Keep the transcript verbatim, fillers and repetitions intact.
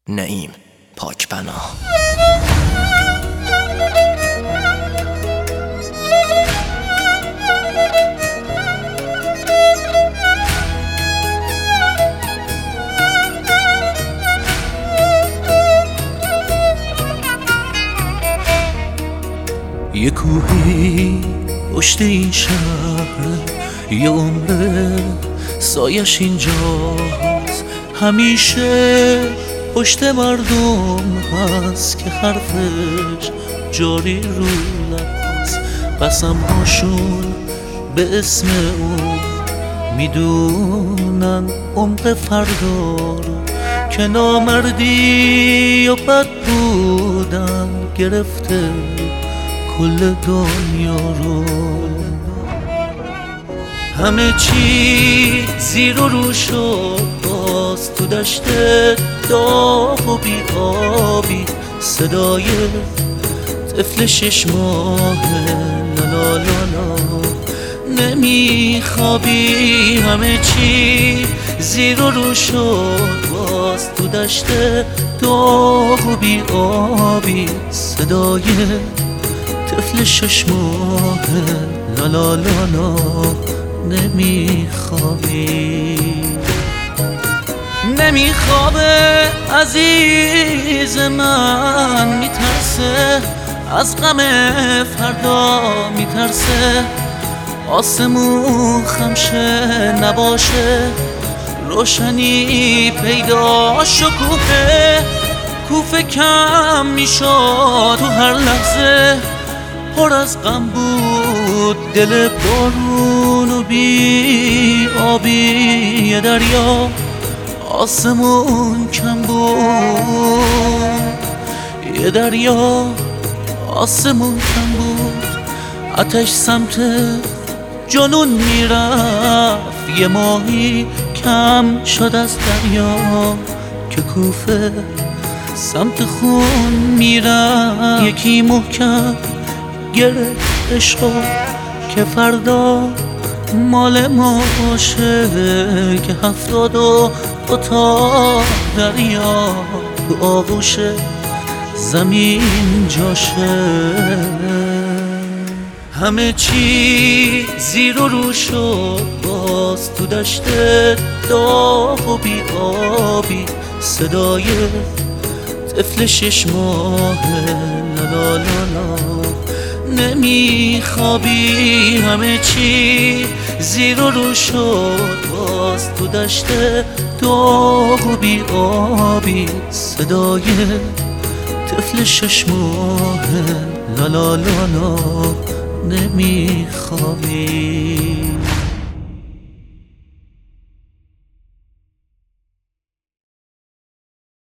نعیم پاکبنا. یه کوهی پشت این شهر، یه عمر سایش اینجاست. همیشه پشت مردم هست که حرفش جاری رو لباست. قسم هاشون به اسم اون میدونن عمق فردا رو، که نامردی و بد بودن گرفته کل دنیا رو. همه چی زیر و رو شد باز تو دشت داغ و بی‌آبی. صدای طفل شش ماه لا لا لا نمیخوابی. همه چی زیر و رو شد باز تو دشت داغ و بی‌آبی. صدای طفل شش ماه لا لا لا لا نمیخوابی. نمیخوابه عزیز من، میترسه از غم فردا، میترسه آسمون خمشه نباشه، روشنی پیدا شکوفه کوفه کم میشد تو هر لحظه. پر از غم بود دل بارون و بی آبی. یه دریا آسمون کم بود، یه دریا آسمون کم بود. آتش سمت جنون میرفت، یه ماهی کم شد از دریا که کوفه سمت خون میرفت. یکی محکم گرفت عشقو که فردا مال ما باشه، که هفتاد و دو تا دریا تو آغوش زمین جاشه. همه چی زیر و رو شد باز تو دشت داغ و بی‌آبی. صدای طفل شش ماه لا لا لا لا نمیخوابی. همه چی زیر و رو شد باز تو دشت داغ و بی‌آبی. صدای طفل شش ماه لا لا لا لا نمیخوابی.